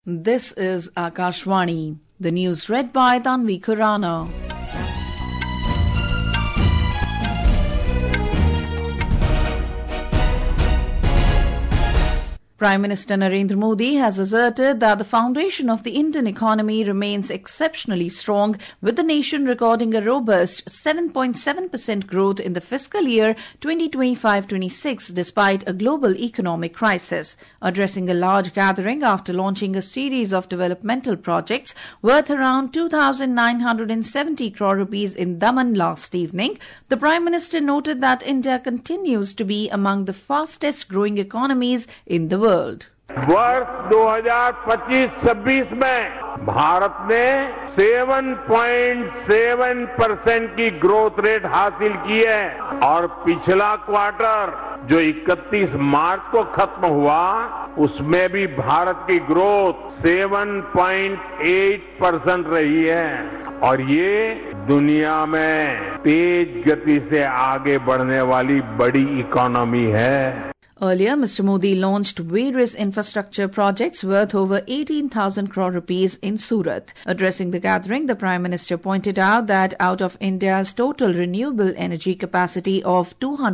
This is Akashvani. The news read by Tanvi Khurana. Prime Minister Narendra Modi has asserted that the foundation of the Indian economy remains exceptionally strong, with the nation recording a robust 7.7% growth in the fiscal year 2025-26 despite a global economic crisis. Addressing a large gathering after launching a series of developmental projects worth around 2,970 crore rupees in Daman last evening, the Prime Minister noted that India continues to be among the fastest growing economies in the world. वर्ष 2025-26 में भारत ने 7.7% की growth rate हासिल की है और पिछला quarter जो 31 मार्च को खत्म हुआ उसमें भी भारत की ग्रोथ 7.8% रही है और ये दुनिया में तेज गति से आगे बढ़ने वाली बड़ी इकोनॉमी है. Earlier, Mr. Modi launched various infrastructure projects worth over 18,000 crore rupees in Surat. Addressing the gathering, the Prime Minister pointed out that out of India's total renewable energy capacity of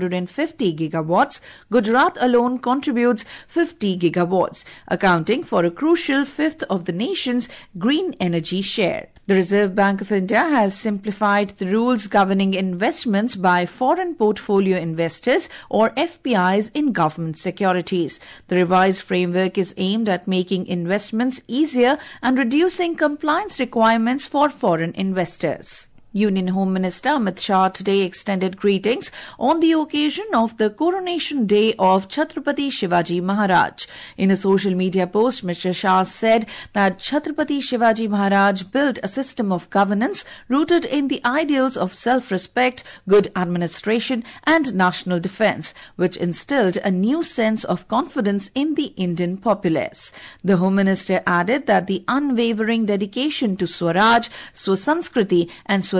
250 gigawatts, Gujarat alone contributes 50 gigawatts, accounting for a crucial fifth of the nation's green energy share. The Reserve Bank of India has simplified the rules governing investments by foreign portfolio investors or FPIs in government securities. The revised framework is aimed at making investments easier and reducing compliance requirements for foreign investors. Union Home Minister Amit Shah today extended greetings on the occasion of the coronation day of Chhatrapati Shivaji Maharaj. In a social media post, Mr. Shah said that Chhatrapati Shivaji Maharaj built a system of governance rooted in the ideals of self-respect, good administration and national defence, which instilled a new sense of confidence in the Indian populace. The Home Minister added that the unwavering dedication to Swaraj, Swasanskriti and Swadharma,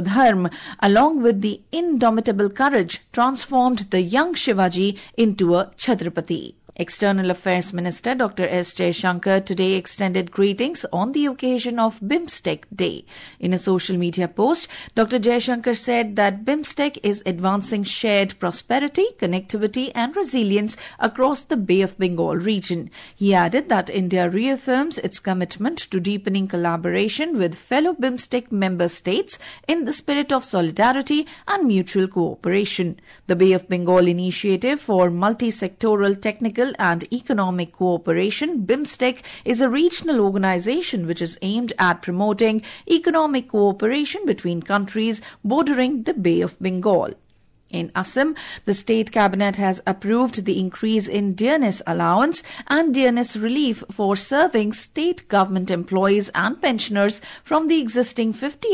along with the indomitable courage, transformed the young Shivaji into a Chhatrapati. External Affairs Minister Dr. S. Jaishankar today extended greetings on the occasion of BIMSTEC Day. In a social media post, Dr. Jaishankar said that BIMSTEC is advancing shared prosperity, connectivity and resilience across the Bay of Bengal region. He added that India reaffirms its commitment to deepening collaboration with fellow BIMSTEC member states in the spirit of solidarity and mutual cooperation. The Bay of Bengal Initiative for Multi-Sectoral Technical and Economic Cooperation, BIMSTEC, is a regional organization which is aimed at promoting economic cooperation between countries bordering the Bay of Bengal. In Assam, the State Cabinet has approved the increase in dearness allowance and dearness relief for serving state government employees and pensioners from the existing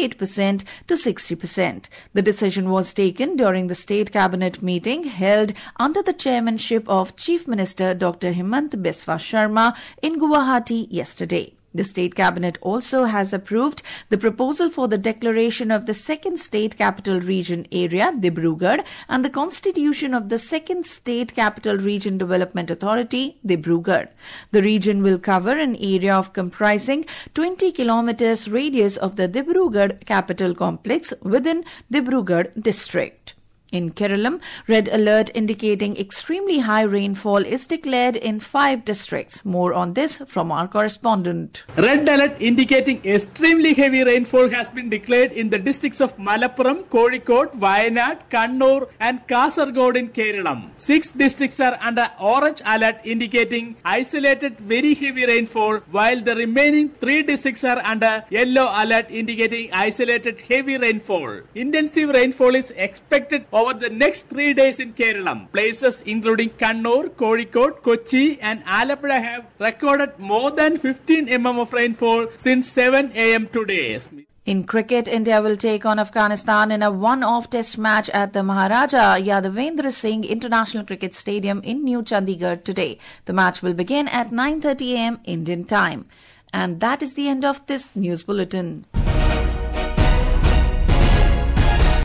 58% to 60%. The decision was taken during the State Cabinet meeting held under the chairmanship of Chief Minister Dr. Himant Biswa Sharma in Guwahati yesterday. The State Cabinet also has approved the proposal for the declaration of the second State Capital Region area, Dibrugarh, and the constitution of the second State Capital Region Development Authority, Dibrugarh. The region will cover an area of comprising 20 kilometers radius of the Dibrugarh capital complex within Dibrugarh district. In Kerala, red alert indicating extremely high rainfall is declared in 5 districts. More on this from our correspondent. Red alert indicating extremely heavy rainfall has been declared in the districts of Malappuram, Kozhikode, Wayanad, Kannur and Kasaragod in Kerala. 6 districts are under orange alert indicating isolated very heavy rainfall, while the remaining 3 districts are under yellow alert indicating isolated heavy rainfall. Intensive rainfall is expected over the next 3 days in Kerala. Places including Kannur, Kozhikode, Kochi and Alappuzha have recorded more than 15 mm of rainfall since 7 a.m. today. In cricket, India will take on Afghanistan in a one-off test match at the Maharaja Yadavendra Singh International Cricket Stadium in New Chandigarh today. The match will begin at 9:30 a.m. Indian time. And that is the end of this news bulletin.